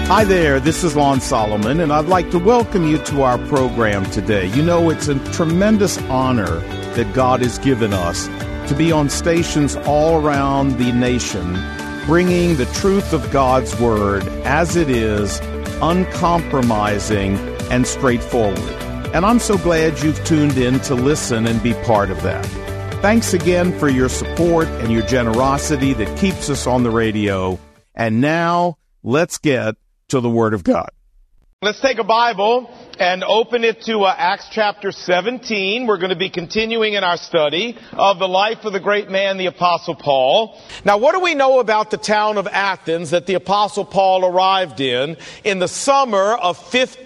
Hi there, this is Lon Solomon, and I'd like to welcome you to our program today. You know, it's a tremendous honor that God has given us to be on stations all around the nation, bringing the truth of God's Word as it is, uncompromising and straightforward. And I'm so glad you've tuned in to listen and be part of that. Thanks again for your support and your generosity that keeps us on the radio. And now, let's get to the Word of God. Let's take a Bible and open it to Acts chapter 17. We're going to be continuing in our study of the life of the great man, the Apostle Paul. Now, what do we know about the town of Athens that the Apostle Paul arrived in the summer of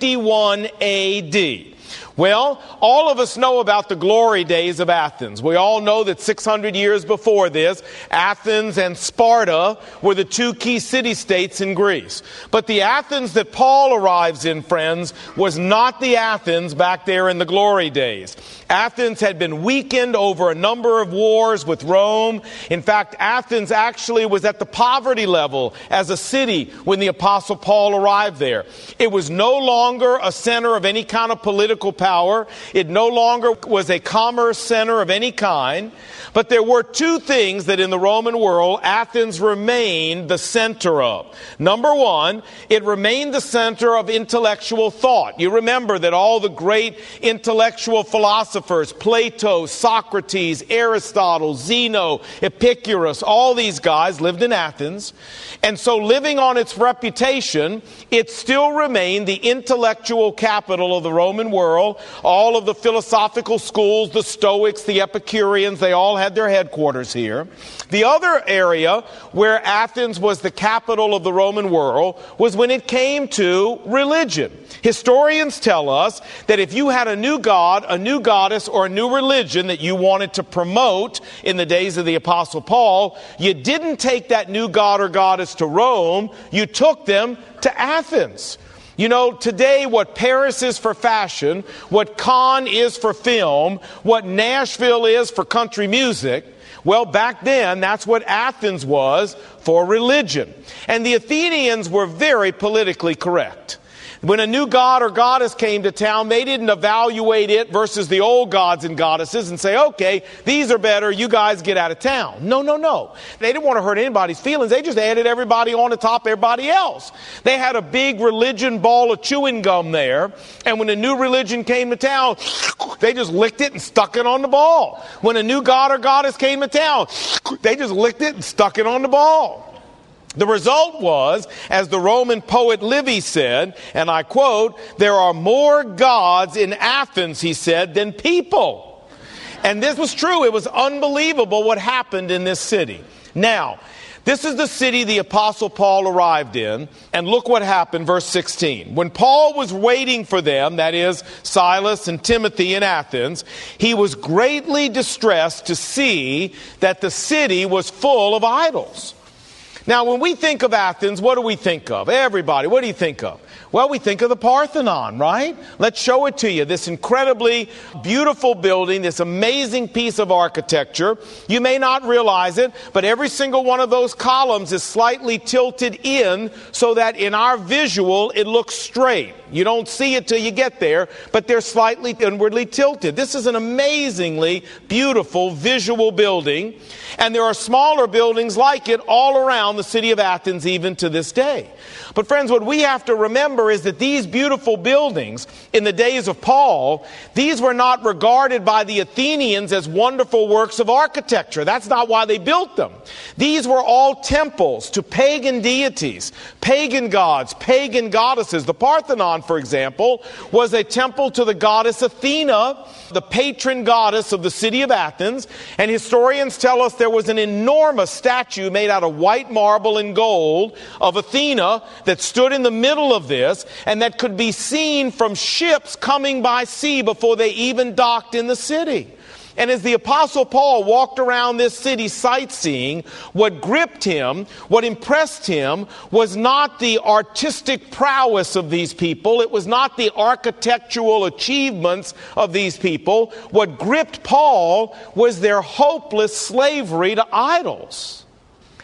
51 A.D.? Well, all of us know about the glory days of Athens. We all know that 600 years before this, Athens and Sparta were the two key city-states in Greece. But the Athens that Paul arrives in, friends, was not the Athens back there in the glory days. Athens had been weakened over a number of wars with Rome. In fact, Athens actually was at the poverty level as a city when the Apostle Paul arrived there. It was no longer a center of any kind of political power. It no longer was a commerce center of any kind. But there were two things that in the Roman world Athens remained the center of. Number one, it remained the center of intellectual thought. You remember that all the great intellectual philosophers, Plato, Socrates, Aristotle, Zeno, Epicurus, all these guys lived in Athens. And so living on its reputation, it still remained the intellectual capital of the Roman world. All of the philosophical schools, the Stoics, the Epicureans, they all had their headquarters here. The other area where Athens was the capital of the Roman world was when it came to religion. Historians tell us that if you had a new god, a new goddess, or a new religion that you wanted to promote in the days of the Apostle Paul, you didn't take that new god or goddess to Rome, you took them to Athens. You know, today what Paris is for fashion, what Cannes is for film, what Nashville is for country music, well, back then, that's what Athens was for religion. And the Athenians were very politically correct. When a new god or goddess came to town, they didn't evaluate it versus the old gods and goddesses and say, okay, these are better, you guys get out of town. No. They didn't want to hurt anybody's feelings. They just added everybody on to top of everybody else. They had a big religion ball of chewing gum there, and when a new religion came to town, they just licked it and stuck it on the ball. When a new god or goddess came to town, they just licked it and stuck it on the ball. The result was, as the Roman poet Livy said, and I quote, "There are more gods in Athens," he said, "than people." And this was true. It was unbelievable what happened in this city. Now, this is the city the Apostle Paul arrived in, and look what happened, verse 16. When Paul was waiting for them, that is, Silas and Timothy in Athens, he was greatly distressed to see that the city was full of idols. Now, when we think of Athens, what do we think of? Everybody, what do you think of? Well, we think of the Parthenon, right? Let's show it to you. This incredibly beautiful building, this amazing piece of architecture. You may not realize it, but every single one of those columns is slightly tilted in so that in our visual, it looks straight. You don't see it till you get there, but they're slightly inwardly tilted. This is an amazingly beautiful visual building, and there are smaller buildings like it all around the city of Athens even to this day. But friends, what we have to remember is that these beautiful buildings in the days of Paul, these were not regarded by the Athenians as wonderful works of architecture. That's not why they built them. These were all temples to pagan deities, pagan gods, pagan goddesses. The Parthenon, for example, was a temple to the goddess Athena, the patron goddess of the city of Athens. And historians tell us there was an enormous statue made out of white marble and gold of Athena that stood in the middle of this and that could be seen from ships coming by sea before they even docked in the city. And as the Apostle Paul walked around this city sightseeing, what gripped him, what impressed him, was not the artistic prowess of these people. It was not the architectural achievements of these people. What gripped Paul was their hopeless slavery to idols.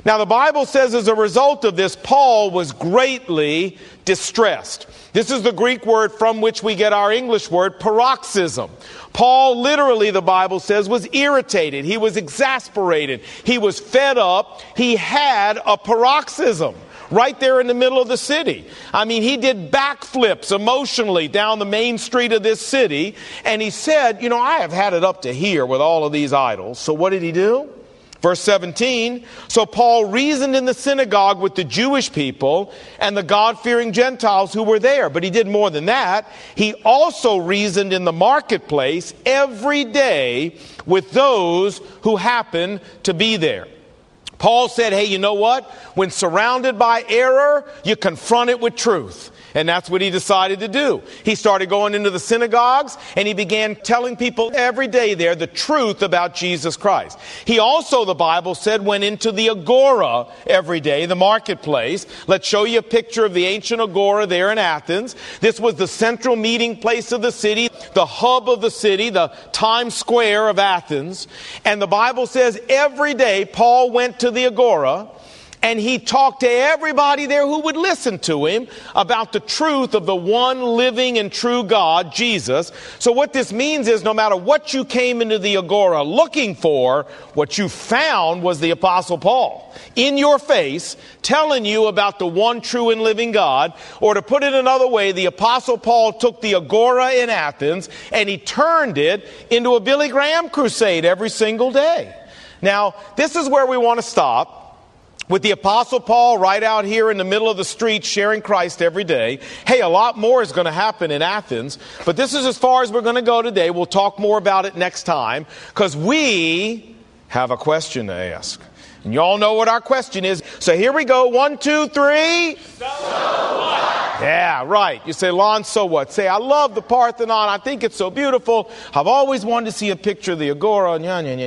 Now, the Bible says as a result of this, Paul was greatly distressed. This is the Greek word from which we get our English word paroxysm. Paul literally, the Bible says, was irritated. He was exasperated. He was fed up. He had a paroxysm right there in the middle of the city. I mean, he did backflips emotionally down the main street of this city. And he said, I have had it up to here with all of these idols. So what did he do? Verse 17, so Paul reasoned in the synagogue with the Jewish people and the God-fearing Gentiles who were there. But he did more than that. He also reasoned in the marketplace every day with those who happened to be there. Paul said, hey, you know what? When surrounded by error, you confront it with truth. And that's what he decided to do. He started going into the synagogues and he began telling people every day there the truth about Jesus Christ. He also, the Bible said, went into the agora every day, the marketplace. Let's show you a picture of the ancient agora there in Athens. This was the central meeting place of the city, the hub of the city, the Times Square of Athens. And the Bible says every day Paul went to the agora and he talked to everybody there who would listen to him about the truth of the one living and true God, Jesus. So what this means is no matter what you came into the agora looking for, what you found was the Apostle Paul in your face telling you about the one true and living God. Or to put it another way, the Apostle Paul took the agora in Athens and he turned it into a Billy Graham crusade every single day. Now, this is where we want to stop. With the Apostle Paul right out here in the middle of the street sharing Christ every day. Hey, a lot more is going to happen in Athens, but this is as far as we're going to go today. We'll talk more about it next time because we have a question to ask. And you all know what our question is. So here we go. 1, 2, 3. So what? Yeah, right. You say, Lon, so what? Say, I love the Parthenon. I think it's so beautiful. I've always wanted to see a picture of the Agora.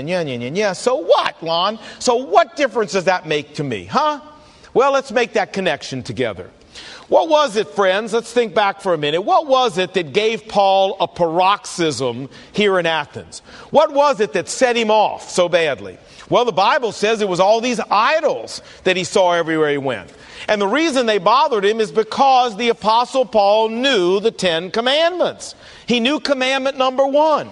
Yeah. So what, Lon? So what difference does that make to me, huh? Well, let's make that connection together. What was it, friends? Let's think back for a minute. What was it that gave Paul a paroxysm here in Athens? What was it that set him off so badly? Well, the Bible says it was all these idols that he saw everywhere he went. And the reason they bothered him is because the Apostle Paul knew the 10 commandments. He knew commandment number 1.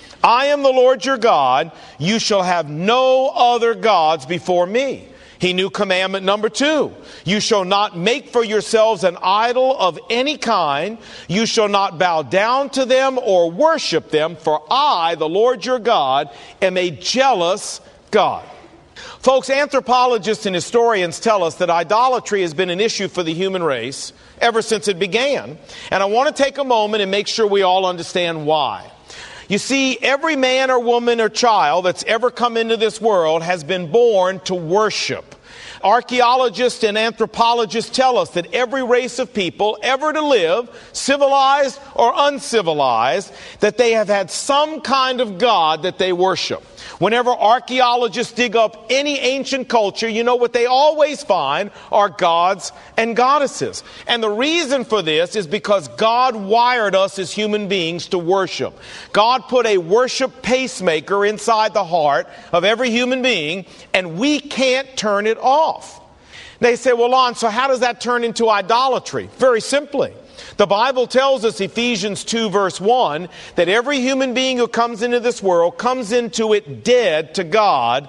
I am the Lord your God. You shall have no other gods before me. He knew commandment number 2. You shall not make for yourselves an idol of any kind. You shall not bow down to them or worship them, for I, the Lord your God, am a jealous God. Folks, anthropologists and historians tell us that idolatry has been an issue for the human race ever since it began. And I want to take a moment and make sure we all understand why. You see, every man or woman or child that's ever come into this world has been born to worship. Archaeologists and anthropologists tell us that every race of people ever to live, civilized or uncivilized, that they have had some kind of God that they worship. Whenever archaeologists dig up any ancient culture, you know what they always find are gods and goddesses. And the reason for this is because God wired us as human beings to worship. God put a worship pacemaker inside the heart of every human being, and we can't turn it off. They say, well, Lon, so how does that turn into idolatry? Very simply. The Bible tells us, Ephesians 2 verse 1, that every human being who comes into this world comes into it dead to God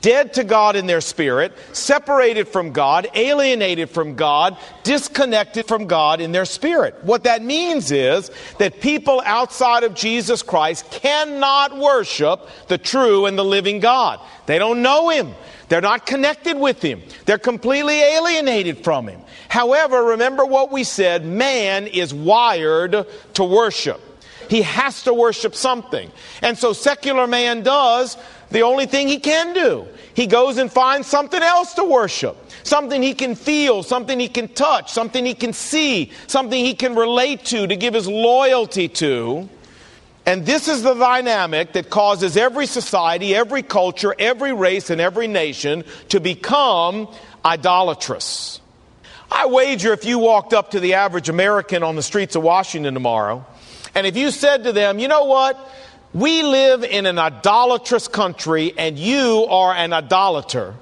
in their spirit, separated from God, alienated from God, disconnected from God in their spirit. What that means is that people outside of Jesus Christ cannot worship the true and the living God. They don't know Him. They're not connected with Him. They're completely alienated from Him. However, remember what we said, man is wired to worship. He has to worship something. And so secular man does the only thing he can do. He goes and finds something else to worship. Something he can feel, something he can touch, something he can see, something he can relate to give his loyalty to. And this is the dynamic that causes every society, every culture, every race, and every nation to become idolatrous. I wager if you walked up to the average American on the streets of Washington tomorrow, and if you said to them, you know what? We live in an idolatrous country and you are an idolater.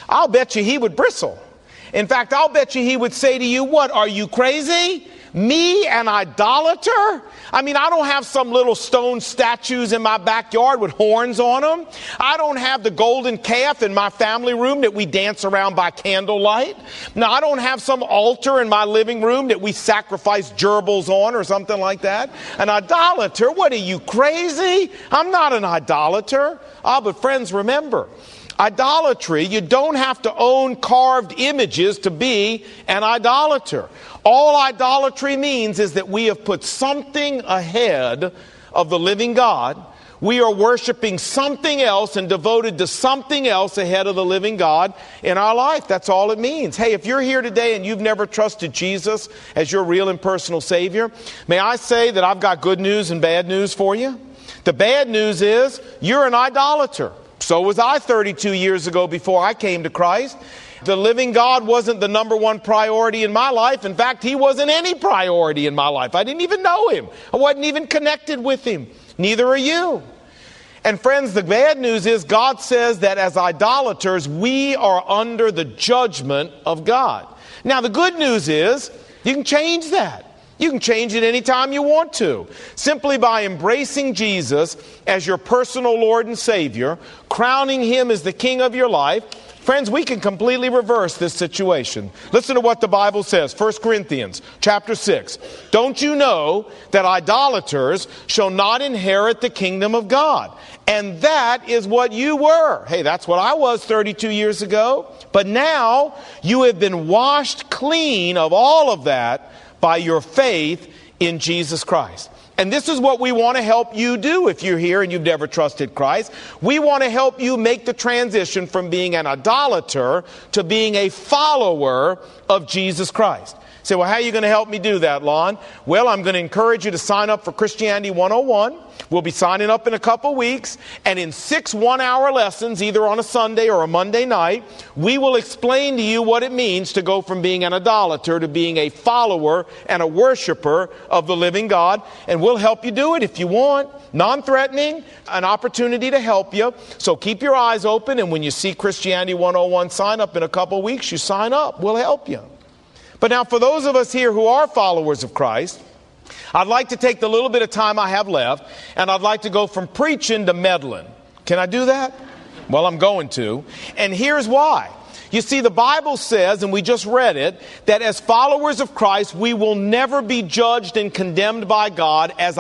I'll bet you he would bristle. In fact, I'll bet you he would say to you, what, are you crazy? Me, an idolater? I mean, I don't have some little stone statues in my backyard with horns on them. I don't have the golden calf in my family room that we dance around by candlelight. No, I don't have some altar in my living room that we sacrifice gerbils on or something like that. An idolater? What are you, crazy? I'm not an idolater. But friends, remember, idolatry, you don't have to own carved images to be an idolater. All idolatry means is that we have put something ahead of the living God. We are worshiping something else and devoted to something else ahead of the living God in our life. That's all it means. Hey, if you're here today and you've never trusted Jesus as your real and personal Savior, may I say that I've got good news and bad news for you. The bad news is you're an idolater. So was I 32 years ago before I came to Christ. The living God wasn't the number one priority in my life. In fact, he wasn't any priority in my life. I didn't even know him. I wasn't even connected with him. Neither are you. And friends, the bad news is God says that as idolaters, we are under the judgment of God. Now, the good news is you can change that. You can change it anytime you want to. Simply by embracing Jesus as your personal Lord and Savior, crowning him as the King of your life. Friends, we can completely reverse this situation. Listen to what the Bible says. 1 Corinthians chapter 6. Don't you know that idolaters shall not inherit the kingdom of God? And that is what you were. Hey, that's what I was 32 years ago. But now you have been washed clean of all of that by your faith in Jesus Christ. And this is what we want to help you do if you're here and you've never trusted Christ. We want to help you make the transition from being an idolater to being a follower of Jesus Christ. Say, well, how are you going to help me do that, Lon? Well, I'm going to encourage you to sign up for Christianity 101. We'll be signing up in a couple weeks. And in 6 one-hour lessons, either on a Sunday or a Monday night, we will explain to you what it means to go from being an idolater to being a follower and a worshiper of the living God. And we'll help you do it if you want. Non-threatening, an opportunity to help you. So keep your eyes open. And when you see Christianity 101 sign up in a couple weeks, you sign up. We'll help you. But now for those of us here who are followers of Christ, I'd like to take the little bit of time I have left, and I'd like to go from preaching to meddling. Can I do that? Well, I'm going to. And here's why. You see, the Bible says, and we just read it, that as followers of Christ, we will never be judged and condemned by God as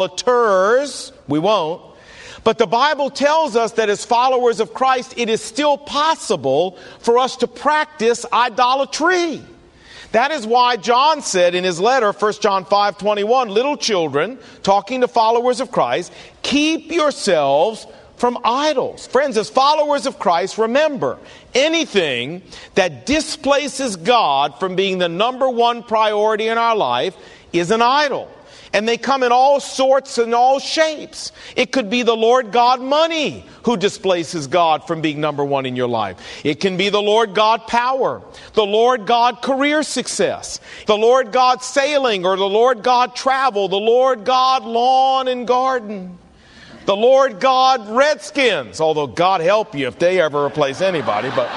idolaters. We won't. But the Bible tells us that as followers of Christ, it is still possible for us to practice idolatry. That is why John said in his letter, 1 John 5:21, little children, talking to followers of Christ, keep yourselves from idols. Friends, as followers of Christ, remember, anything that displaces God from being the number one priority in our life is an idol. And they come in all sorts and all shapes. It could be the Lord God money who displaces God from being number one in your life. It can be the Lord God power, the Lord God career success, the Lord God sailing or the Lord God travel, the Lord God lawn and garden, the Lord God Redskins, although God help you if they ever replace anybody, but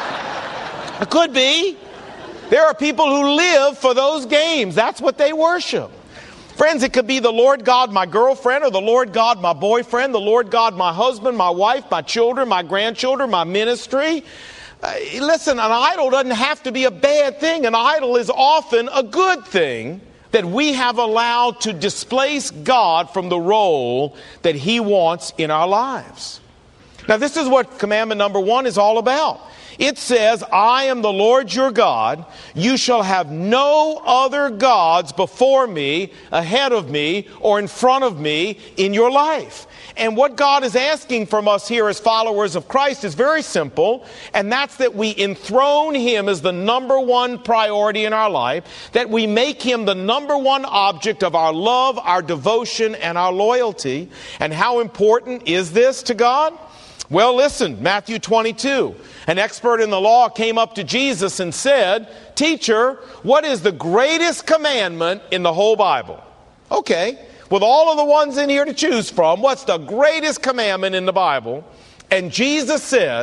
it could be. There are people who live for those games. That's what they worship. Friends, it could be the Lord God, my girlfriend, or the Lord God, my boyfriend, the Lord God, my husband, my wife, my children, my grandchildren, my ministry. Listen, an idol doesn't have to be a bad thing. An idol is often a good thing that we have allowed to displace God from the role that He wants in our lives. Now, this is what commandment number 1 is all about. It says, I am the Lord your God. You shall have no other gods before me, ahead of me, or in front of me in your life. And what God is asking from us here as followers of Christ is very simple, and that's that we enthrone Him as the number one priority in our life, that we make Him the number one object of our love, our devotion, and our loyalty. And how important is this to God? Well, listen, Matthew 22. An expert in the law came up to Jesus and said, Teacher, what is the greatest commandment in the whole Bible? Okay, with all of the ones in here to choose from, what's the greatest commandment in the Bible? And Jesus said,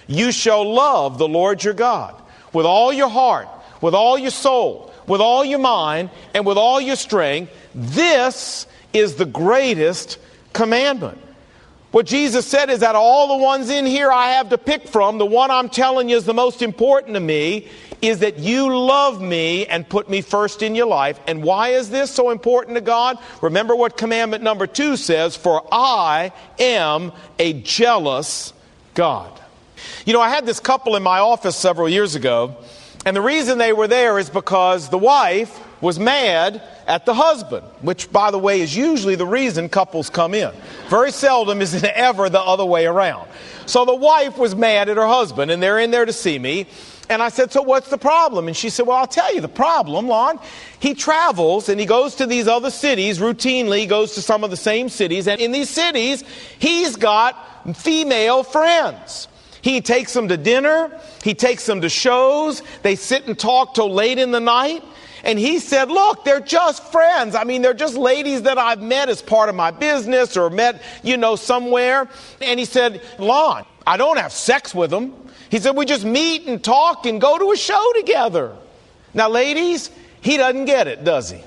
You shall love the Lord your God with all your heart, with all your soul, with all your mind, and with all your strength. This is the greatest commandment. What Jesus said is that all the ones in here I have to pick from, the one I'm telling you is the most important to me, is that you love me and put me first in your life. And why is this so important to God? Remember what commandment number 2 says, for I am a jealous God. You know, I had this couple in my office several years ago, and the reason they were there is because the wife was mad at the husband, which, by the way, is usually the reason couples come in. Very seldom is it ever the other way around. So the wife was mad at her husband, and they're in there to see me. And I said, so what's the problem? And she said, well, I'll tell you the problem, Lon. He travels and he goes to these other cities routinely. He goes to some of the same cities. And in these cities, he's got female friends. He takes them to dinner. He takes them to shows. They sit and talk till late in the night. And he said, look, they're just friends. I mean, they're just ladies that I've met as part of my business or met, somewhere. And he said, Lon, I don't have sex with them. He said, we just meet and talk and go to a show together. Now, ladies, he doesn't get it, does he?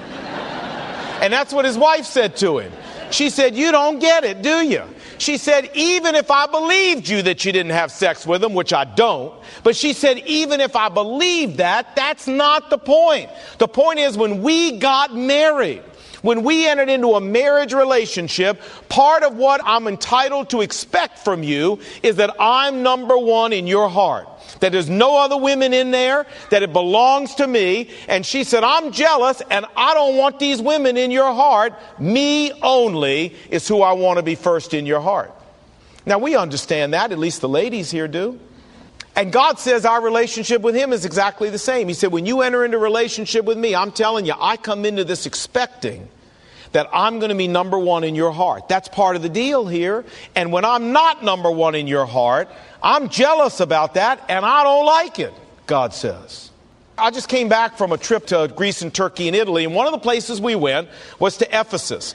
And that's what his wife said to him. She said, you don't get it, do you? She said, even if I believed you that you didn't have sex with him, which I don't, but she said, even if I believed that, that's not the point. The point is when we got married, when we entered into a marriage relationship, part of what I'm entitled to expect from you is that I'm number one in your heart. That there's no other women in there, that it belongs to me. And she said, I'm jealous and I don't want these women in your heart. Me only is who I want to be first in your heart. Now we understand that, at least the ladies here do. And God says our relationship with him is exactly the same. He said, when you enter into a relationship with me, I'm telling you, I come into this expecting that I'm going to be number one in your heart. That's part of the deal here. And when I'm not number one in your heart, I'm jealous about that, and I don't like it, God says. I just came back from a trip to Greece and Turkey and Italy, and one of the places we went was to Ephesus.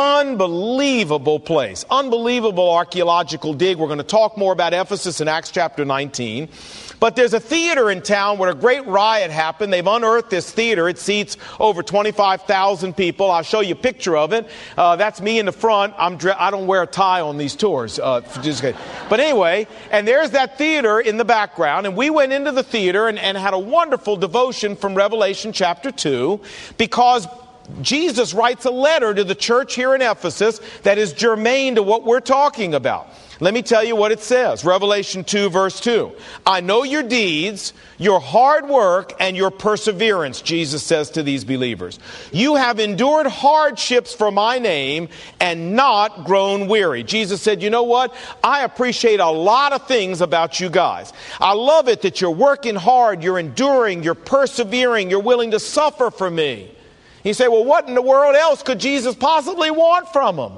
Unbelievable place. Unbelievable archaeological dig. We're going to talk more about Ephesus in Acts chapter 19. But there's a theater in town where a great riot happened. They've unearthed this theater. It seats over 25,000 people. I'll show you a picture of it. That's me in the front. I don't wear a tie on these tours. But anyway, and there's that theater in the background. And we went into the theater and had a wonderful devotion from Revelation chapter 2 because Jesus writes a letter to the church here in Ephesus that is germane to what we're talking about. Let me tell you what it says. Revelation 2 verse 2. I know your deeds, your hard work, and your perseverance, Jesus says to these believers. You have endured hardships for my name and not grown weary. Jesus said, you know what? I appreciate a lot of things about you guys. I love it that you're working hard, you're enduring, you're persevering, you're willing to suffer for me. You say, well, what in the world else could Jesus possibly want from them?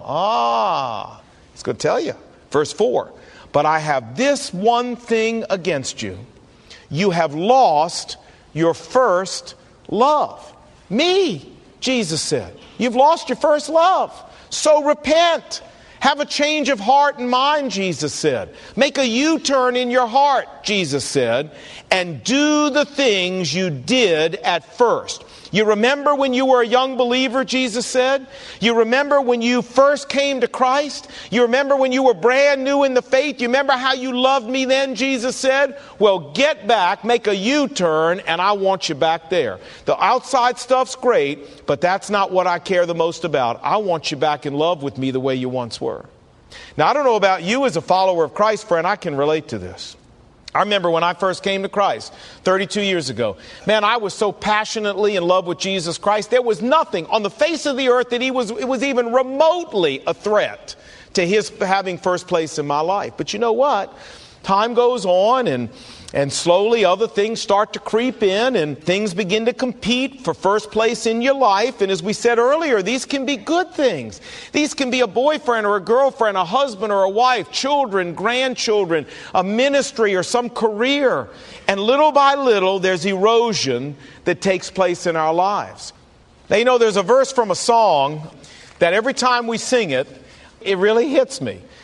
He's going to tell you. Verse 4, but I have this one thing against you. You have lost your first love. Me, Jesus said. You've lost your first love. So repent. Have a change of heart and mind, Jesus said. Make a U-turn in your heart, Jesus said, and do the things you did at first. You remember when you were a young believer, Jesus said? You remember when you first came to Christ? You remember when you were brand new in the faith? You remember how you loved me then, Jesus said? Well, get back, make a U-turn, and I want you back there. The outside stuff's great, but that's not what I care the most about. I want you back in love with me the way you once were. Now, I don't know about you as a follower of Christ, friend, I can relate to this. I remember when I first came to Christ 32 years ago. Man, I was so passionately in love with Jesus Christ. There was nothing on the face of the earth that it was even remotely a threat to his having first place in my life. But you know what? Time goes on and slowly other things start to creep in and things begin to compete for first place in your life. And as we said earlier, these can be good things. These can be a boyfriend or a girlfriend, a husband or a wife, children, grandchildren, a ministry or some career. And little by little, there's erosion that takes place in our lives. Now, you know, there's a verse from a song that every time we sing it, it really hits me.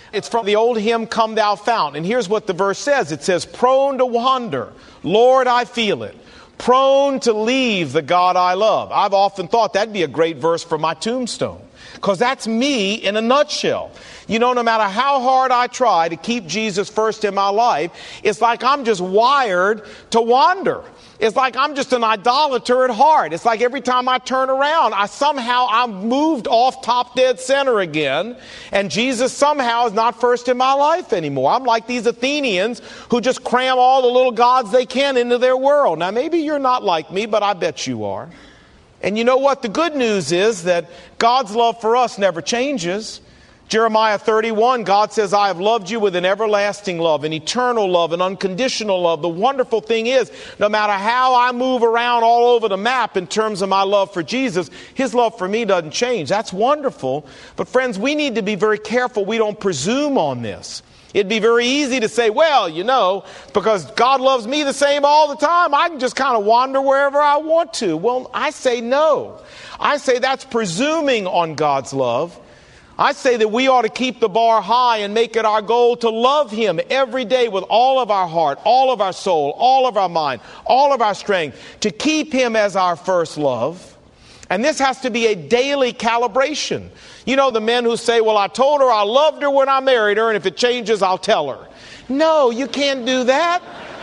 It's from the old hymn, Come Thou Fount. And here's what the verse says. It says, prone to wander, Lord, I feel it. Prone to leave the God I love. I've often thought that'd be a great verse for my tombstone, because that's me in a nutshell. You know, no matter how hard I try to keep Jesus first in my life, it's like I'm just wired to wander. It's like I'm just an idolater at heart. It's like every time I turn around, I'm moved off top dead center again, and Jesus somehow is not first in my life anymore. I'm like these Athenians who just cram all the little gods they can into their world. Now, maybe you're not like me, but I bet you are. And you know what? The good news is that God's love for us never changes. Jeremiah 31, God says, I have loved you with an everlasting love, an eternal love, an unconditional love. The wonderful thing is, no matter how I move around all over the map in terms of my love for Jesus, His love for me doesn't change. That's wonderful. But friends, we need to be very careful we don't presume on this. It'd be very easy to say, well, you know, because God loves me the same all the time, I can just kind of wander wherever I want to. Well, I say no. I say that's presuming on God's love. I say that we ought to keep the bar high and make it our goal to love Him every day with all of our heart, all of our soul, all of our mind, all of our strength, to keep Him as our first love. And this has to be a daily calibration. You know, the men who say, well, I told her I loved her when I married her, and if it changes, I'll tell her. No, you can't do that.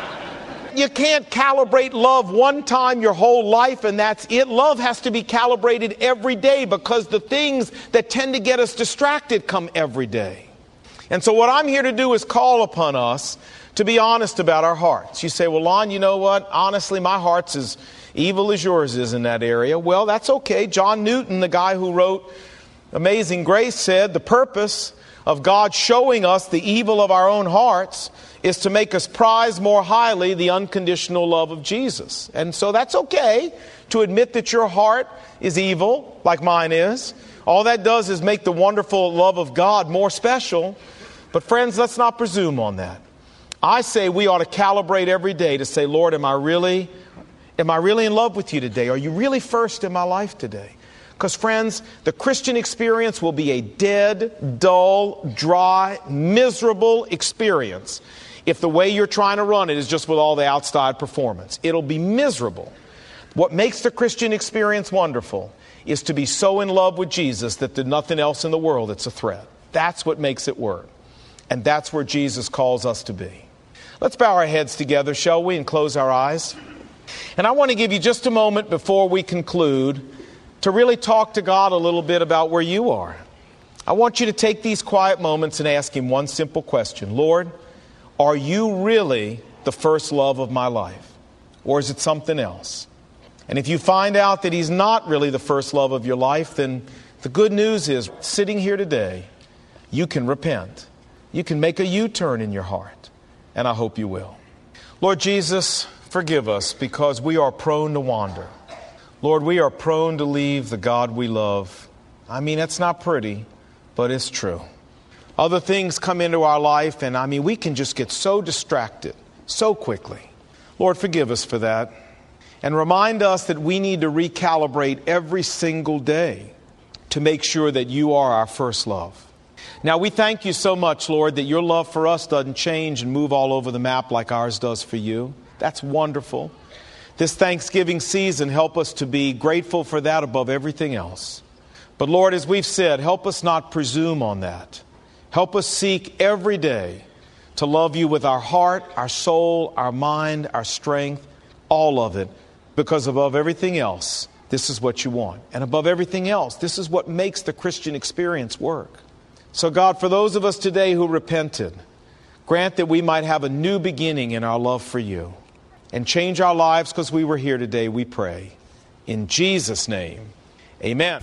You can't calibrate love one time your whole life and that's it. Love has to be calibrated every day, because the things that tend to get us distracted come every day. And so what I'm here to do is call upon us to be honest about our hearts. You say, well, Lon, you know what? Honestly, my heart's as evil as yours is in that area. Well, that's okay. John Newton, the guy who wrote Amazing Grace, said the purpose of God showing us the evil of our own hearts is to make us prize more highly the unconditional love of Jesus. And so that's okay to admit that your heart is evil, like mine is. All that does is make the wonderful love of God more special. But friends, let's not presume on that. I say we ought to calibrate every day to say, Lord, am I really in love with you today? Are you really first in my life today? Because, friends, the Christian experience will be a dead, dull, dry, miserable experience if the way you're trying to run it is just with all the outside performance. It'll be miserable. What makes the Christian experience wonderful is to be so in love with Jesus that there's nothing else in the world that's a threat. That's what makes it work. And that's where Jesus calls us to be. Let's bow our heads together, shall we, and close our eyes. And I want to give you just a moment before we conclude to really talk to God a little bit about where you are. I want you to take these quiet moments and ask Him one simple question. Lord, are you really the first love of my life? Or is it something else? And if you find out that He's not really the first love of your life, then the good news is, sitting here today, you can repent. You can make a U-turn in your heart. And I hope you will. Lord Jesus, forgive us because we are prone to wander. Lord, we are prone to leave the God we love. I mean, it's not pretty, but it's true. Other things come into our life, and we can just get so distracted so quickly. Lord, forgive us for that. And remind us that we need to recalibrate every single day to make sure that you are our first love. Now, we thank you so much, Lord, that your love for us doesn't change and move all over the map like ours does for you. That's wonderful. This Thanksgiving season, help us to be grateful for that above everything else. But Lord, as we've said, help us not presume on that. Help us seek every day to love you with our heart, our soul, our mind, our strength, all of it. Because above everything else, this is what you want. And above everything else, this is what makes the Christian experience work. So God, for those of us today who repented, grant that we might have a new beginning in our love for you. And change our lives because we were here today, we pray. In Jesus' name, amen.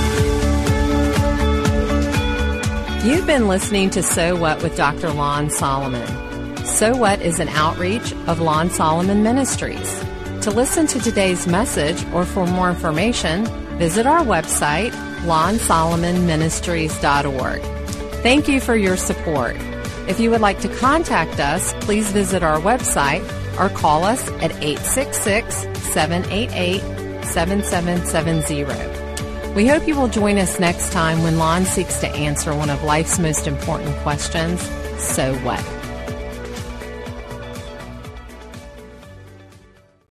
You've been listening to So What with Dr. Lon Solomon. So What is an outreach of Lon Solomon Ministries. To listen to today's message or for more information, visit our website, lonsolomonministries.org. Thank you for your support. If you would like to contact us, please visit our website or call us at 866-788-7770. We hope you will join us next time when Lon seeks to answer one of life's most important questions, so what?